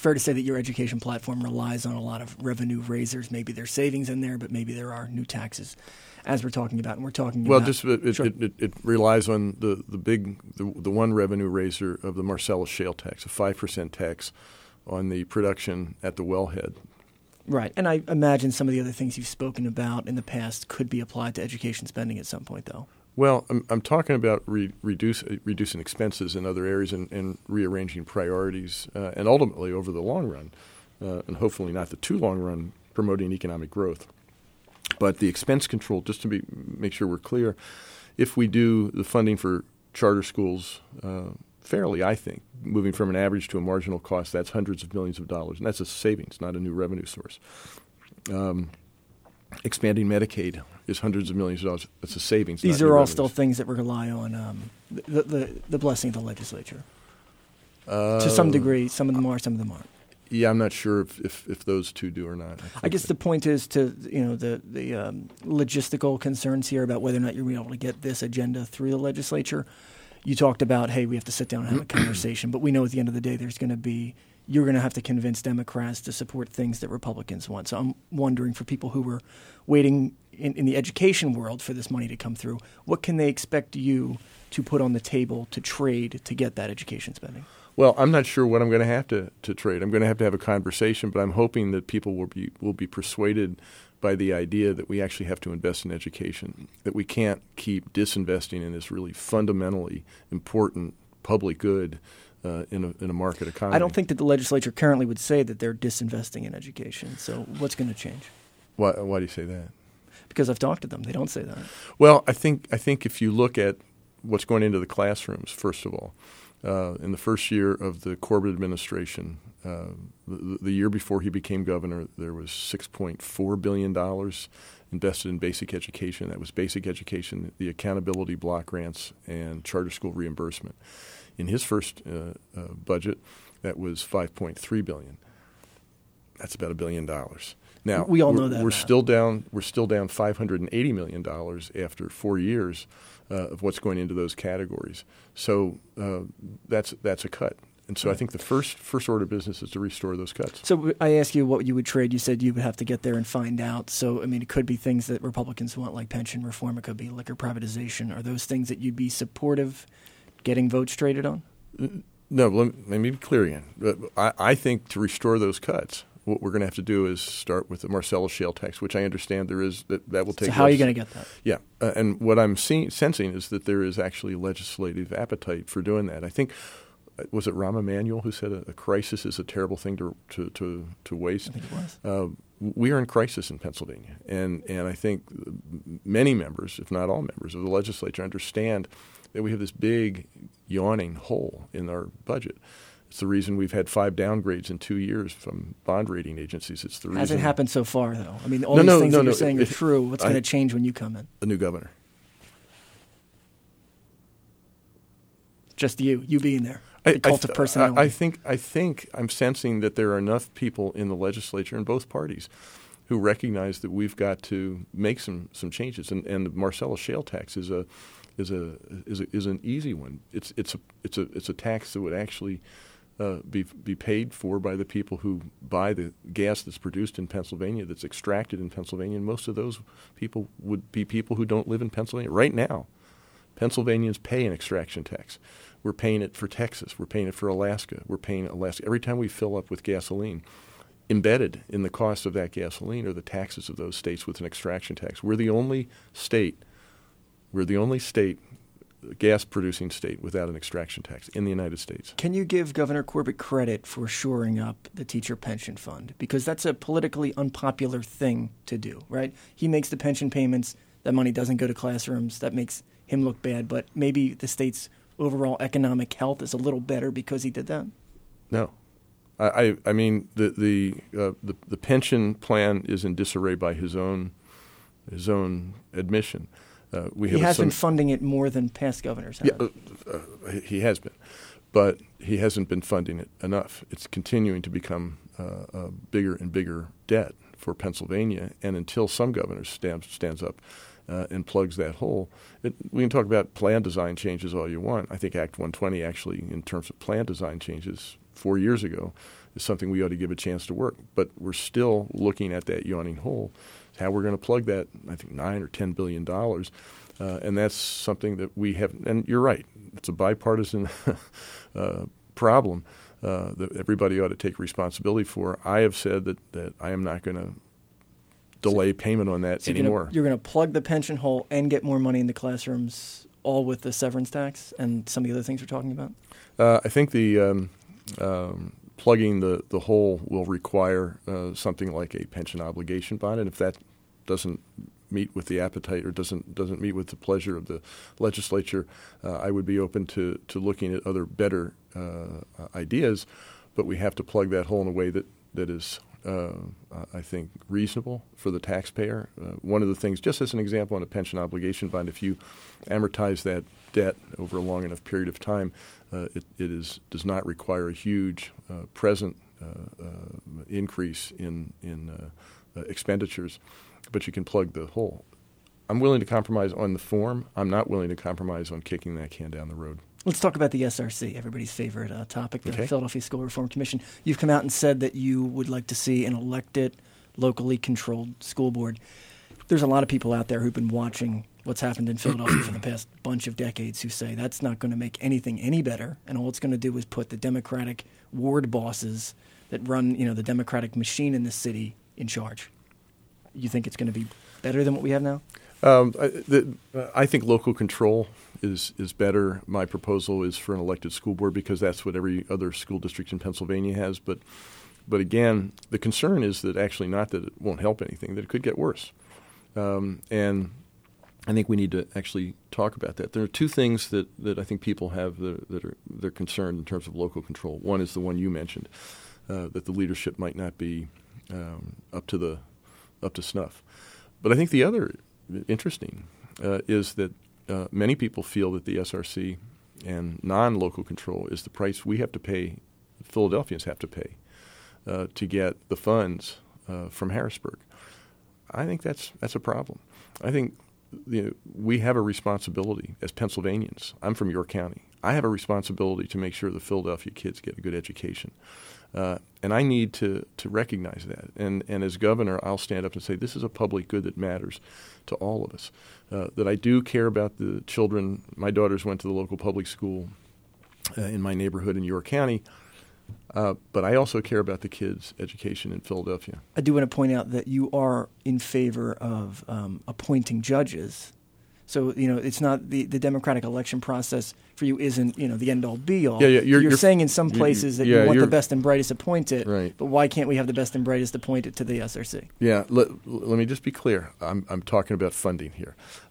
fair to say that your education platform relies on a lot of revenue raisers. Maybe there's savings in there, but maybe there are new taxes, as we're talking about. And we're talking well, about... it relies on the one revenue raiser of the Marcellus shale tax, a 5% tax on the production at the wellhead. Right. And I imagine some of the other things you've spoken about in the past could be applied to education spending at some point, though. Well, I'm talking about reducing expenses in other areas and rearranging priorities, and ultimately over the long run, and hopefully not the too long run, promoting economic growth. But the expense control, just to make sure we're clear, if we do the funding for charter schools fairly, I think, moving from an average to a marginal cost, that's hundreds of millions of dollars, and that's a savings, not a new revenue source. Expanding Medicaid is hundreds of millions of dollars. That's a savings. These are all still things that rely on the blessing of the legislature. To some degree, some of them are, some of them aren't. Yeah, I'm not sure if those two do or not. I guess the point is to the logistical concerns here about whether or not you're able to get this agenda through the legislature. You talked about, hey, we have to sit down and have a conversation, but we know at the end of the day you're going to have to convince Democrats to support things that Republicans want. So I'm wondering, for people who were waiting in the education world for this money to come through, what can they expect you to put on the table to trade to get that education spending? Well, I'm not sure what I'm going to have to trade. I'm going to have a conversation, but I'm hoping that people will be persuaded by the idea that we actually have to invest in education, that we can't keep disinvesting in this really fundamentally important public good in a market economy. I don't think that the legislature currently would say that they're disinvesting in education. So what's going to change? Why do you say that? Because I've talked to them. They don't say that. Well, I think if you look at what's going into the classrooms, first of all, in the first year of the Corbett administration, the year before he became governor, there was $6.4 billion invested in basic education. That was basic education, the accountability block grants, and charter school reimbursement. In his first budget, that was $5.3 billion. That's about $1 billion. Now we all know that we're still down $580 million after 4 years of what's going into those categories. So that's a cut. And so I think the first order of business is to restore those cuts. So I asked you what you would trade. You said you would have to get there and find out. So, I mean, it could be things that Republicans want, like pension reform. It could be liquor privatization. Are those things that you'd be supportive getting votes traded on? No, let me be clear again. I think to restore those cuts, what we're going to have to do is start with the Marcellus shale tax, which I understand there is that will take. So how are you going to get that? Yeah, and what I'm sensing is that there is actually legislative appetite for doing that. I think, was it Rahm Emanuel who said a crisis is a terrible thing to waste? I think it was. We are in crisis in Pennsylvania, and I think many members, if not all members of the legislature, understand that we have this big yawning hole in our budget. It's the reason we've had 5 downgrades in 2 years from bond rating agencies. It's the reason. Hasn't happened so far, though. I mean, all these things that you're saying are true. What's going to change when you come in? A new governor. Just you being there. The cult of personality. I think I'm sensing that there are enough people in the legislature in both parties who recognize that we've got to make some changes. And the Marcellus shale tax is an easy one. It's a tax that would actually be paid for by the people who buy the gas that's produced in Pennsylvania, that's extracted in Pennsylvania, and most of those people would be people who don't live in Pennsylvania. Right now, Pennsylvanians pay an extraction tax. We're paying it for Texas. We're paying it for Alaska. We're paying Alaska. Every time we fill up with gasoline, embedded in the cost of that gasoline are the taxes of those states with an extraction tax. We're the only state, gas-producing state without an extraction tax in the United States. Can you give Governor Corbett credit for shoring up the teacher pension fund? Because that's a politically unpopular thing to do, right? He makes the pension payments. That money doesn't go to classrooms. That makes him look bad. But maybe the state's overall economic health is a little better because he did that? No. I mean, the pension plan is in disarray by his own admission. He has been funding it more than past governors have. Yeah, he has been. But he hasn't been funding it enough. It's continuing to become a bigger and bigger debt for Pennsylvania. And until some governor stands up and plugs that hole, we can talk about plan design changes all you want. I think Act 120 actually, in terms of plan design changes, 4 years ago, is something we ought to give a chance to work. But we're still looking at that yawning hole, how we're going to plug that, I think, $9 or $10 billion. And that's something that we have, and you're right, it's a bipartisan problem that everybody ought to take responsibility for. I have said that I am not going to delay payment on that anymore. You're going to plug the pension hole and get more money in the classrooms, all with the severance tax and some of the other things we're talking about? I think the plugging the hole will require something like a pension obligation bond, and if that doesn't meet with the appetite or doesn't meet with the pleasure of the legislature, I would be open to looking at other better ideas, but we have to plug that hole in a way that is, I think, reasonable for the taxpayer. One of the things, just as an example on a pension obligation bond, if you amortize that debt over a long enough period of time, it does not require a huge present increase in expenditures, but you can plug the hole. I'm willing to compromise on the form. I'm not willing to compromise on kicking that can down the road. Let's talk about the SRC, everybody's favorite topic, the Okay. Philadelphia School Reform Commission. You've come out and said that you would like to see an elected, locally controlled school board. There's a lot of people out there who've been watching what's happened in Philadelphia for the past bunch of decades who say that's not going to make anything any better, and all it's going to do is put the Democratic ward bosses that run, the Democratic machine in this city in charge. You think it's going to be better than what we have now? I think local control is better. My proposal is for an elected school board because that's what every other school district in Pennsylvania has. But again, the concern is that actually not that it won't help anything, that it could get worse. And I think we need to actually talk about that. There are two things that I think people have they're concerned in terms of local control. One is the one you mentioned, that the leadership might not be up to snuff. But I think the other interesting is that many people feel that the SRC and non-local control is the price we have to pay, Philadelphians have to pay, to get the funds from Harrisburg. I think that's a problem. I think we have a responsibility as Pennsylvanians. I'm from York County. I have a responsibility to make sure the Philadelphia kids get a good education. And I need to recognize that. And as governor, I'll stand up and say this is a public good that matters to all of us. That I do care about the children. My daughters went to the local public school in my neighborhood in York County. But I also care about the kids' education in Philadelphia. I do want to point out that you are in favor of appointing judges. So, it's not the democratic election process for you isn't, the end-all, be-all. Yeah, you're saying in some places that you want the best and brightest appointed, right. But why can't we have the best and brightest appointed to the SRC? Yeah, let me just be clear. I'm talking about funding here.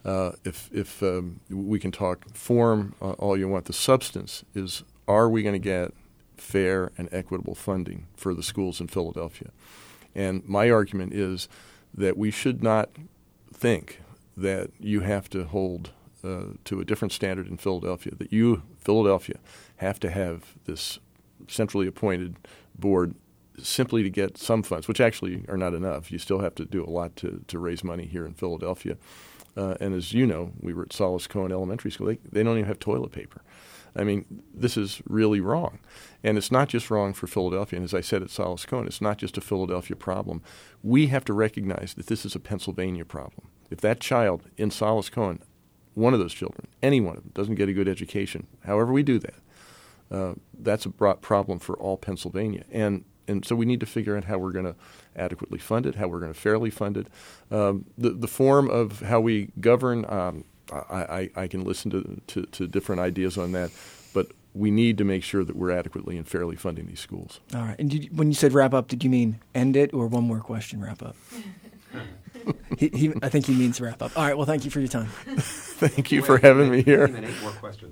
If we can talk form all you want, the substance is, are we going to get fair and equitable funding for the schools in Philadelphia? And my argument is that we should not think that you have to hold to a different standard in Philadelphia, that you, Philadelphia, have to have this centrally appointed board simply to get some funds, which actually are not enough. You still have to do a lot to raise money here in Philadelphia. And as you know, we were at Solace Cohen Elementary School. They don't even have toilet paper. I mean, this is really wrong. And it's not just wrong for Philadelphia. And as I said at Solace Cohen, it's not just a Philadelphia problem. We have to recognize that this is a Pennsylvania problem. If that child in Solace Cohen, one of those children, any one of them, doesn't get a good education, however we do that, that's a problem for all Pennsylvania. And so we need to figure out how we're going to adequately fund it, how we're going to fairly fund it. The form of how we govern, I can listen to different ideas on that, but we need to make sure that we're adequately and fairly funding these schools. All right. And when you said wrap up, did you mean end it or one more question wrap up? I think he means wrap up. All right. Well, thank you for your time. Thank you for having me here. 8 more questions.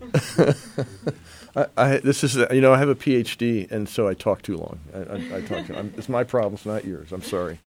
I have a PhD, and so I talk too long. I talk too. It's my problem, it's not yours. I'm sorry.